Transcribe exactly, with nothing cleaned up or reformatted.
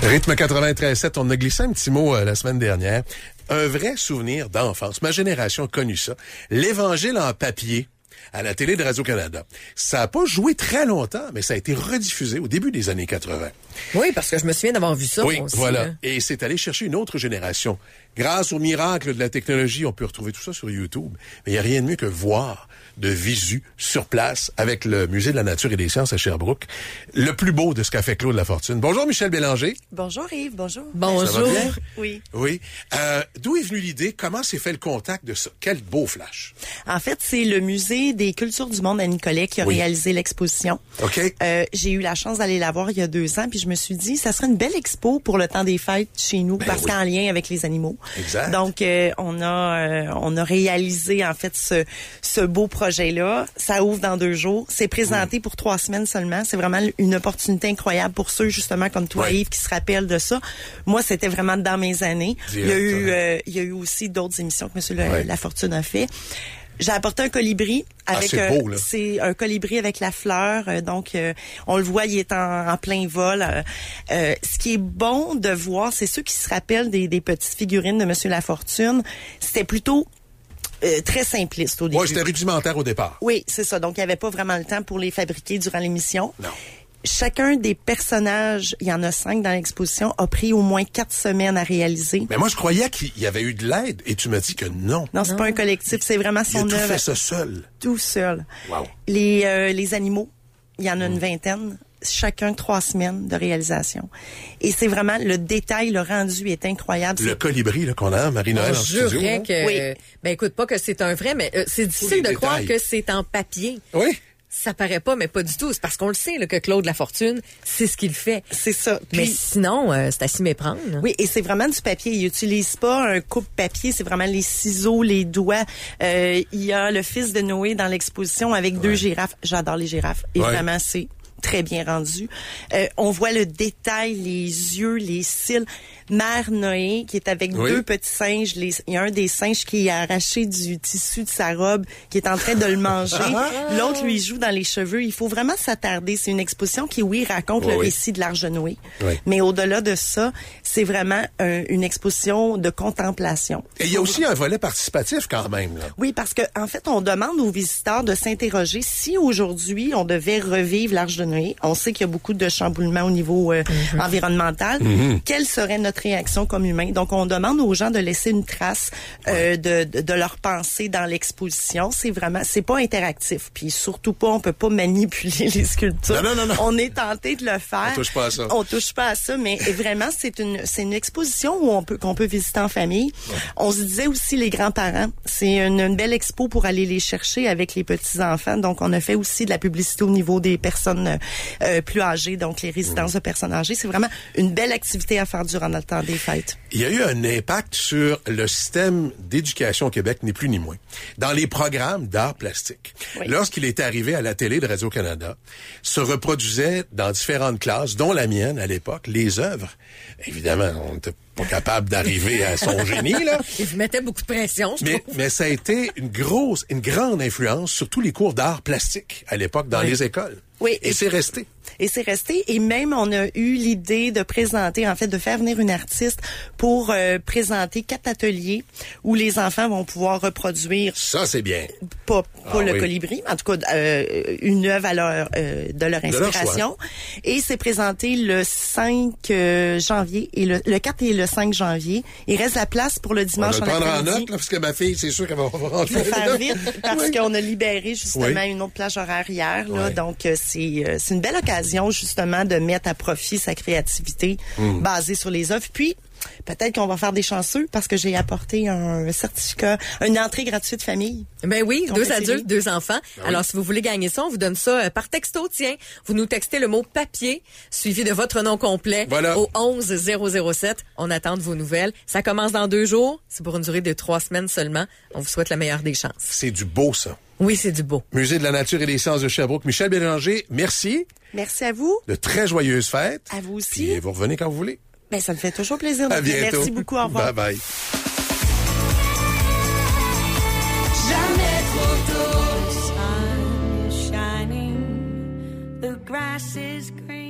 Rythme quatre-vingt-treize sept, on a glissé un petit mot euh, la semaine dernière. Un vrai souvenir d'enfance. Ma génération a connu ça. L'Évangile en papier à la télé de Radio-Canada. Ça n'a pas joué très longtemps, mais ça a été rediffusé au début des années quatre-vingt. Oui, parce que je me souviens d'avoir vu ça. Oui, aussi, voilà. Là. Et c'est allé chercher une autre génération. Grâce au miracle de la technologie, on peut retrouver tout ça sur YouTube. Mais il n'y a rien de mieux que voir de visu sur place avec le Musée de la Nature et des Sciences à Sherbrooke. Le plus beau de ce qu'a fait Claude Lafortune. Bonjour Michel Bélanger. Bonjour Yves, bonjour. Bonjour. Ça va bien? Oui. Oui. Euh, d'où est venue l'idée? Comment s'est fait le contact de ça? Quel beau flash. En fait, c'est le Musée des cultures du monde à Nicolet qui a Oui. réalisé l'exposition. OK. Euh, j'ai eu la chance d'aller la voir il y a deux ans, puis je me suis dit, ça serait une belle expo pour le temps des fêtes chez nous, Ben parce oui. qu'en lien avec les animaux. Exact. Donc, euh, on a euh, on a réalisé en fait ce ce beau projet-là. Ça ouvre dans deux jours. C'est présenté oui. pour trois semaines seulement. C'est vraiment une opportunité incroyable pour ceux justement comme toi, oui. Yves, qui se rappellent de ça. Moi, c'était vraiment dans mes années. Direct, il y a eu euh, il y a eu aussi d'autres émissions que Monsieur oui. Lafortune a fait. J'ai apporté un colibri avec ah, c'est beau, là. Euh, c'est un colibri avec la fleur, euh, donc euh, on le voit, il est en, en plein vol. Euh, euh, ce qui est bon de voir, c'est ceux qui se rappellent des, des petites figurines de Monsieur Lafortune. C'était plutôt Euh, très simpliste au début. Oui, c'était rudimentaire au départ. Oui, c'est ça. Donc, il n'y avait pas vraiment le temps pour les fabriquer durant l'émission. Non. Chacun des personnages, il y en a cinq dans l'exposition, a pris au moins quatre semaines à réaliser. Mais moi, je croyais qu'il y avait eu de l'aide et tu m'as dit que non. Non, c'est non. pas un collectif, c'est vraiment son œuvre. Il a tout fait ça seul. Tout seul. Wow. Les, euh, les animaux, il y en a mmh. une vingtaine. Chacun trois semaines de réalisation. Et c'est vraiment, le détail, le rendu est incroyable. Le c'est... colibri là, qu'on a, Marie-Noël, en studio. Je jurais que... Oui. Ben écoute, pas que c'est un vrai, mais euh, c'est difficile de détails. croire que c'est en papier. Oui. Ça paraît pas, mais pas du tout. C'est parce qu'on le sait là, que Claude Lafortune, c'est ce qu'il fait. C'est ça. Puis, mais sinon, euh, c'est à s'y méprendre. Oui, et c'est vraiment du papier. Il utilise pas un coupe-papier, c'est vraiment les ciseaux, les doigts. Euh, il y a le fils de Noé dans l'exposition avec ouais. deux girafes. J'adore les girafes. Et ouais. vraiment, c'est très bien rendu. Euh, on voit le détail, les yeux, les cils. Mère Noé, qui est avec oui. deux petits singes. Les, il y a un des singes qui a arraché du tissu de sa robe, qui est en train de le manger. L'autre lui joue dans les cheveux. Il faut vraiment s'attarder. C'est une exposition qui, oui, raconte oui, le oui. récit de l'Arche de Noé. Oui. Mais au-delà de ça, c'est vraiment un, une exposition de contemplation. Et il y a aussi un volet participatif quand même. Là. Oui, parce que en fait, on demande aux visiteurs de s'interroger si aujourd'hui, on devait revivre l'Arche de Noé. On sait qu'il y a beaucoup de chamboulements au niveau euh, mm-hmm. environnemental. Mm-hmm. Quelle serait notre réaction comme humain? Donc, on demande aux gens de laisser une trace euh, de, de, de leur pensée dans l'exposition. C'est vraiment, c'est pas interactif. Puis surtout pas, on peut pas manipuler les sculptures. Non, non, non, non. On est tenté de le faire. On touche pas à ça. On touche pas à ça, mais vraiment, c'est une, c'est une exposition où on peut, qu'on peut visiter en famille. Ouais. On se disait aussi les grands-parents. C'est une, une belle expo pour aller les chercher avec les petits-enfants. Donc, on a fait aussi de la publicité au niveau des personnes euh, plus âgées, donc les résidences mmh. de personnes âgées. C'est vraiment une belle activité à faire durant notre temps des fêtes. Il y a eu un impact sur le système d'éducation au Québec, ni plus ni moins, dans les programmes d'art plastique. Oui. Lorsqu'il était arrivé à la télé de Radio-Canada, se reproduisaient dans différentes classes, dont la mienne à l'époque, les œuvres. Évidemment, on n'était pas capable d'arriver à son génie, là. Il vous mettait beaucoup de pression, je mais, trouve. mais ça a été une grosse, une grande influence sur tous les cours d'art plastique à l'époque dans oui. les écoles. Oui. Et, et c'est resté. Et c'est resté. Et même, on a eu l'idée de présenter, en fait, de faire venir une artiste pour euh, présenter quatre ateliers où les enfants vont pouvoir reproduire. Ça, c'est bien. Pas, pas ah, le oui. colibri, mais en tout cas, euh, une œuvre à leur, euh, de leur inspiration. De leur et c'est présenté le cinq janvier, et le, le quatre et le cinq janvier. Il reste la place pour le dimanche en après-midi. On va le prendre en note, là, parce que ma fille, c'est sûr qu'elle va rentrer. Il faut faire vite, parce oui. qu'on a libéré, justement, oui. une autre plage horaire hier, là. Oui. Donc, euh, c'est, euh, c'est une belle occasion, justement, de mettre à profit sa créativité mmh. basée sur les œuvres. Puis, peut-être qu'on va faire des chanceux parce que j'ai apporté un certificat, une entrée gratuite famille. Ben oui, deux adultes, deux enfants. Ah oui. Alors, si vous voulez gagner ça, on vous donne ça par texto. Tiens, vous nous textez le mot papier suivi de votre nom complet voilà. au onze zéro zéro sept. On attend de vos nouvelles. Ça commence dans deux jours. C'est pour une durée de trois semaines seulement. On vous souhaite la meilleure des chances. C'est du beau, ça. Oui, c'est du beau. Musée de la Nature et des Sciences de Sherbrooke. Michel Bélanger, merci. Merci à vous. De très joyeuses fêtes. À vous aussi. Puis vous revenez quand vous voulez. Ben, ça me fait toujours plaisir. À bientôt. Merci beaucoup. Au revoir. Bye bye. Jamais trop tôt. The sun is shining. The grass is green.